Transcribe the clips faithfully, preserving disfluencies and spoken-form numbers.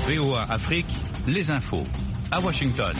V O A Afrique, les infos. À Washington.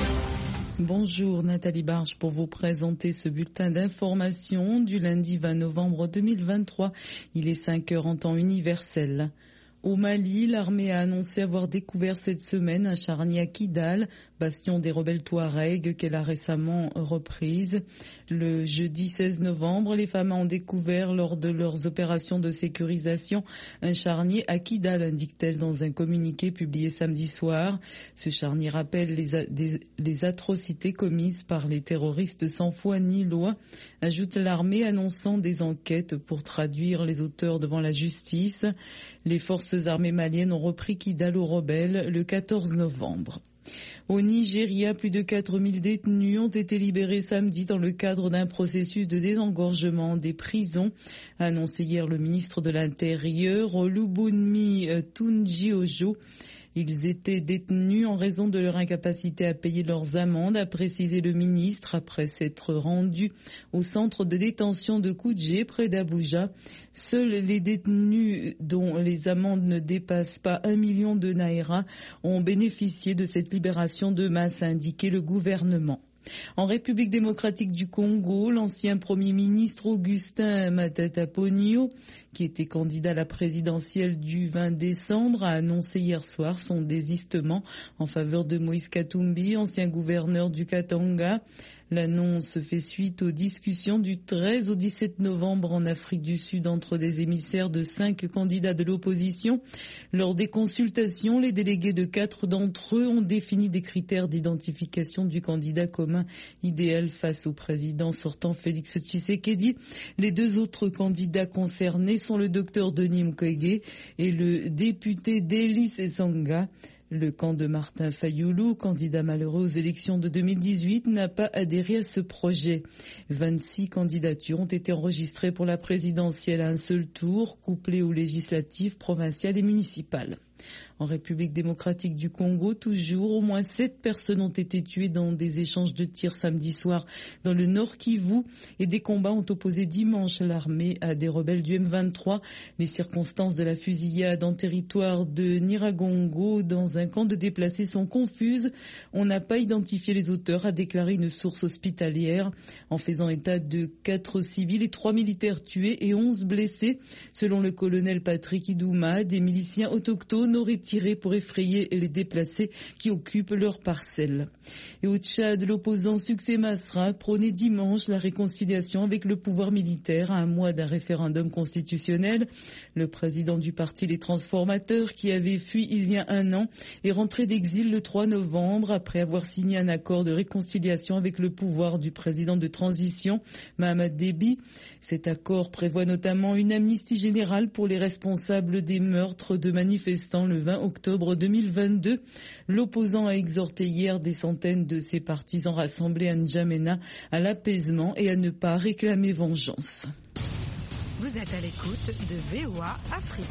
Bonjour Nathalie Barge pour vous présenter ce bulletin d'information du lundi vingt novembre deux mille vingt-trois. Il est cinq heures en temps universel. Au Mali, l'armée a annoncé avoir découvert cette semaine un charnier à Kidal, bastion des rebelles Touaregs qu'elle a récemment reprise. Le jeudi seize novembre, les femmes ont découvert lors de leurs opérations de sécurisation un charnier à Kidal, indique-t-elle dans un communiqué publié samedi soir. Ce charnier rappelle les, a- des, les atrocités commises par les terroristes sans foi ni loi, ajoute l'armée annonçant des enquêtes pour traduire les auteurs devant la justice. Les forces armées maliennes ont repris Kidal aux rebelles le quatorze novembre. Au Nigeria, plus de quatre mille détenus ont été libérés samedi dans le cadre d'un processus de désengorgement des prisons, a annoncé hier le ministre de l'Intérieur, Olubunmi Tunji-Ojo. Ils étaient détenus en raison de leur incapacité à payer leurs amendes, a précisé le ministre après s'être rendu au centre de détention de Kuje près d'Abuja. Seuls les détenus dont les amendes ne dépassent pas un million de naira ont bénéficié de cette libération de masse, a indiqué le gouvernement. En République démocratique du Congo, l'ancien Premier ministre Augustin Matata Ponyo, qui était candidat à la présidentielle du vingt décembre, a annoncé hier soir son désistement en faveur de Moïse Katumbi, ancien gouverneur du Katanga. L'annonce fait suite aux discussions du treize au dix-sept novembre en Afrique du Sud entre des émissaires de cinq candidats de l'opposition. Lors des consultations, les délégués de quatre d'entre eux ont défini des critères d'identification du candidat commun idéal face au président sortant Félix Tshisekedi. Les deux autres candidats concernés sont le docteur Denis Mukwege et le député Delis Esanga. Le camp de Martin Fayoulou, candidat malheureux aux élections de deux mille dix-huit, n'a pas adhéré à ce projet. vingt-six candidatures ont été enregistrées pour la présidentielle à un seul tour, couplées aux législatives provinciales et municipales. En République démocratique du Congo, toujours, au moins sept personnes ont été tuées dans des échanges de tirs samedi soir dans le Nord Kivu et des combats ont opposé dimanche l'armée à des rebelles du M vingt-trois. Les circonstances de la fusillade en territoire de Nyiragongo dans un camp de déplacés sont confuses. On n'a pas identifié les auteurs, a déclaré une source hospitalière, en faisant état de quatre civils et trois militaires tués et onze blessés. Selon le colonel Patrick Idouma, des miliciens autochtones auraient tiré pour effrayer les déplacés qui occupent leurs parcelles. Et au Tchad, l'opposant Succès Masra prônait dimanche la réconciliation avec le pouvoir militaire à un mois d'un référendum constitutionnel. Le président du parti Les Transformateurs, qui avait fui il y a un an, est rentré d'exil le trois novembre après avoir signé un accord de réconciliation avec le pouvoir du président de transition, Mahamat Déby. Cet accord prévoit notamment une amnistie générale pour les responsables des meurtres de manifestants le vingt octobre deux mille vingt-deux. L'opposant a exhorté hier des centaines de ses partisans rassemblés à N'Djamena à l'apaisement et à ne pas réclamer vengeance. Vous êtes à l'écoute de V O A Afrique.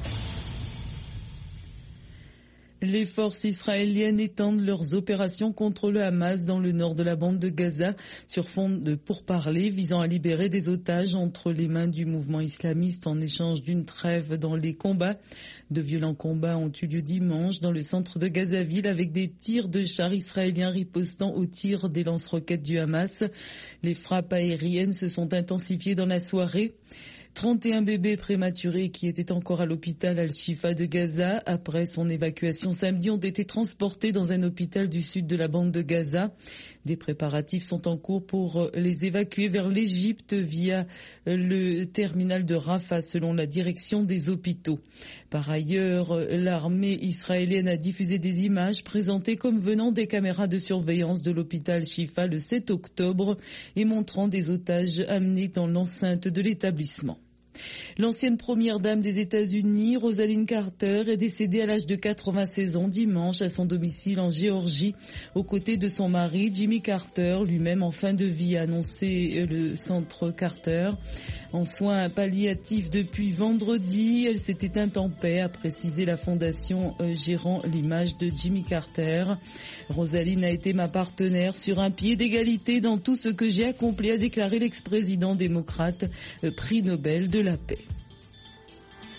Les forces israéliennes étendent leurs opérations contre le Hamas dans le nord de la bande de Gaza sur fond de pourparlers visant à libérer des otages entre les mains du mouvement islamiste en échange d'une trêve dans les combats. De violents combats ont eu lieu dimanche dans le centre de Gazaville avec des tirs de chars israéliens ripostant aux tirs des lance-roquettes du Hamas. Les frappes aériennes se sont intensifiées dans la soirée. trente et un bébés prématurés qui étaient encore à l'hôpital Al-Shifa de Gaza après son évacuation samedi ont été transportés dans un hôpital du sud de la bande de Gaza. Des préparatifs sont en cours pour les évacuer vers l'Égypte via le terminal de Rafah selon la direction des hôpitaux. Par ailleurs, l'armée israélienne a diffusé des images présentées comme venant des caméras de surveillance de l'hôpital Shifa le sept octobre et montrant des otages amenés dans l'enceinte de l'établissement. L'ancienne première dame des États-Unis, Rosalynn Carter, est décédée à l'âge de quatre-vingt-seize ans dimanche à son domicile en Géorgie, aux côtés de son mari Jimmy Carter, lui-même en fin de vie, a annoncé le centre Carter. En soins palliatifs depuis vendredi, elle s'est éteinte en paix, a précisé la fondation gérant l'image de Jimmy Carter. Rosalynn a été ma partenaire sur un pied d'égalité dans tout ce que j'ai accompli, a déclaré l'ex-président démocrate, prix Nobel de la paix.